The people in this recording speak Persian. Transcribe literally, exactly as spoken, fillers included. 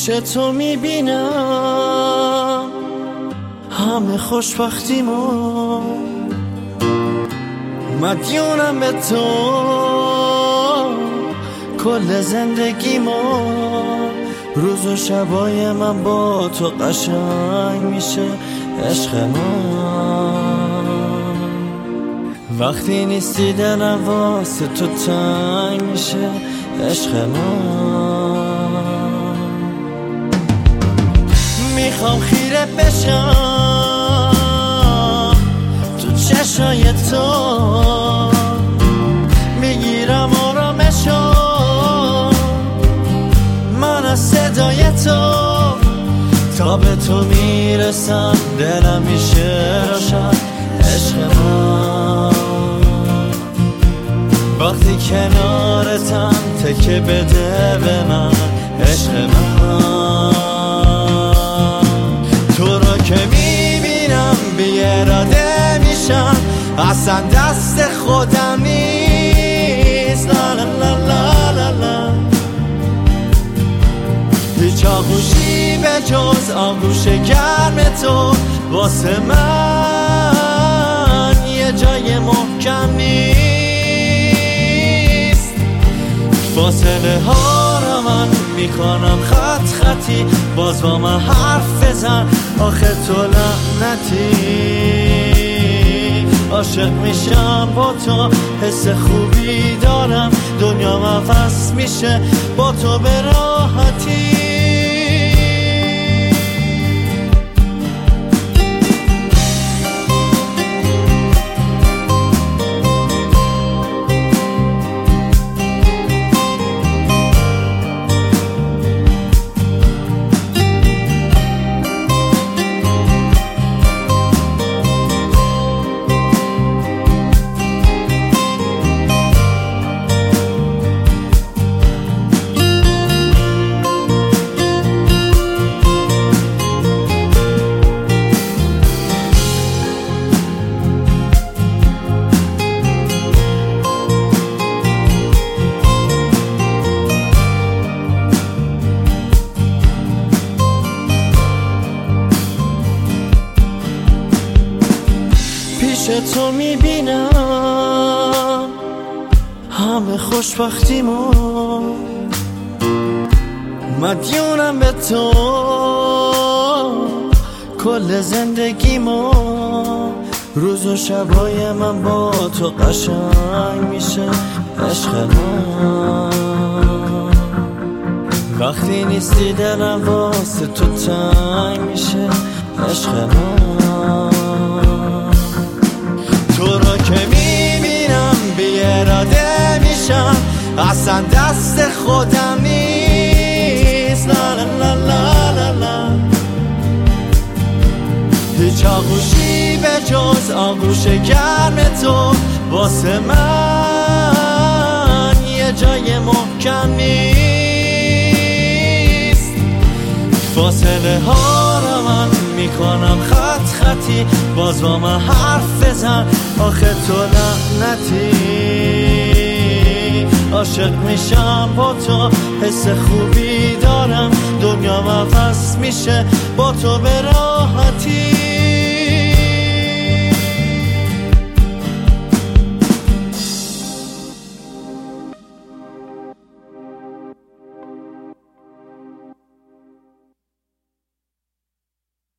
پیش تو میبینم همه خوشبختیمو، مدیونم به تو کل زندگیمو. روز و شبای من با تو قشنگ میشه عشق من. وقتی نیستی دلم واسه تو تنگ میشه عشق من. میخوام خیره بشم تو چشای تو، میگیرم آرامشو من از صدای تو. تا به تو میرسم دلم میشه روشن عشق من. وقتی کنارتم تکه بده به من عشق من. تو رو که میبینم بی اراده میشم، اصلا دست خودم نیست. لا لا لا لا لا لا. هیچ آغوشی به جز آغوش گرم تو واسه من یه جای محکم نیست. فاصله ها رو من میکنم خط خطی، باز با من حرف بزن آخه تو لعنتی. عاشق میشم با تو، حس خوبی دارم، دنیا عوض میشه با تو به راحتی. پیش تو میبینم همه خوشبختیمو، مدیونم به تو کل زندگیمو. روز و شبای من با تو قشنگ میشه عشق من. وقتی نیستی دلم واسه تو تنگ میشه عشق من. تو رو که میبینم بی اراده میشم، اصلا دست خودم نیست. لا لا لا لا لا لا. هیچ آغوشی به جز آغوش گرم تو واسه من یه جای محکم نیست. فاصله ها رو من میکنم خط خطی، باز با من حرف بزن آخه تو لعنتی. عاشق میشم با تو، حس خوبی دارم، دنیا عوض میشه با تو به راحتی.